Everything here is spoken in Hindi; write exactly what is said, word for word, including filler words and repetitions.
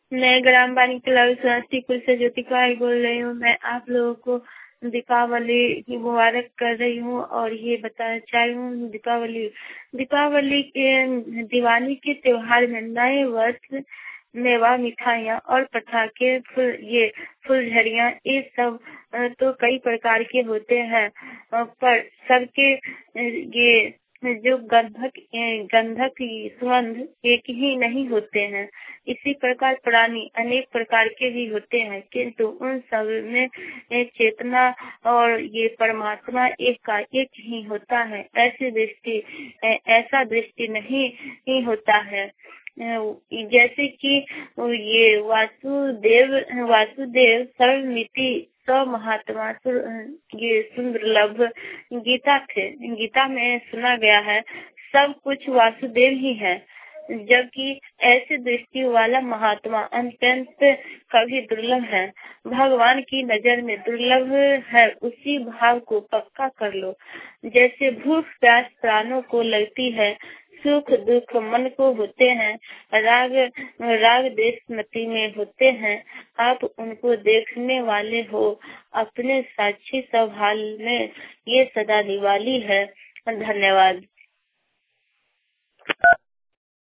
मैं ग्राम वाणी क्लब समस्तीपुर से ज्योति कुमारी बोल रही हूँ। मैं आप लोगों को दीपावली की मुबारक कर रही हूँ और ये बताना चाह रही हूँ दीपावली दीपावली के दिवाली के त्योहार में नए वर्ष मेवा मिठाइयाँ और पटाखे फुल ये फुलझड़ियाँ ये सब अ, तो कई प्रकार के होते हैं अ, पर सबके अ, ये जो गंधक अ, गंधक की सुगंध एक ही नहीं होते हैं। इसी प्रकार प्राणी अनेक प्रकार के भी होते हैं, किंतु उन सब में एक चेतना और ये परमात्मा एक का एक ही होता है। ऐसी दृष्टि अ, ऐसा दृष्टि नहीं, नहीं होता है। अ, जैसे कि ये वासुदेव वासुदेव सर्वमिति सौ महात्मा सु- ये सुंदरलभ गीता थे। गीता में सुना गया है सब कुछ वासुदेव ही है, जबकि ऐसे दृष्टि वाला महात्मा अत्यंत कभी दुर्लभ है। भगवान की नजर में दुर्लभ है, उसी भाव को पक्का कर लो। जैसे भूख प्यास प्राणों को लगती है, सुख दुख मन को होते हैं, राग राग देश मति में होते हैं। आप उनको देखने वाले हो, अपने साक्षी स्वभाव में। ये सदा दिवाली है। धन्यवाद।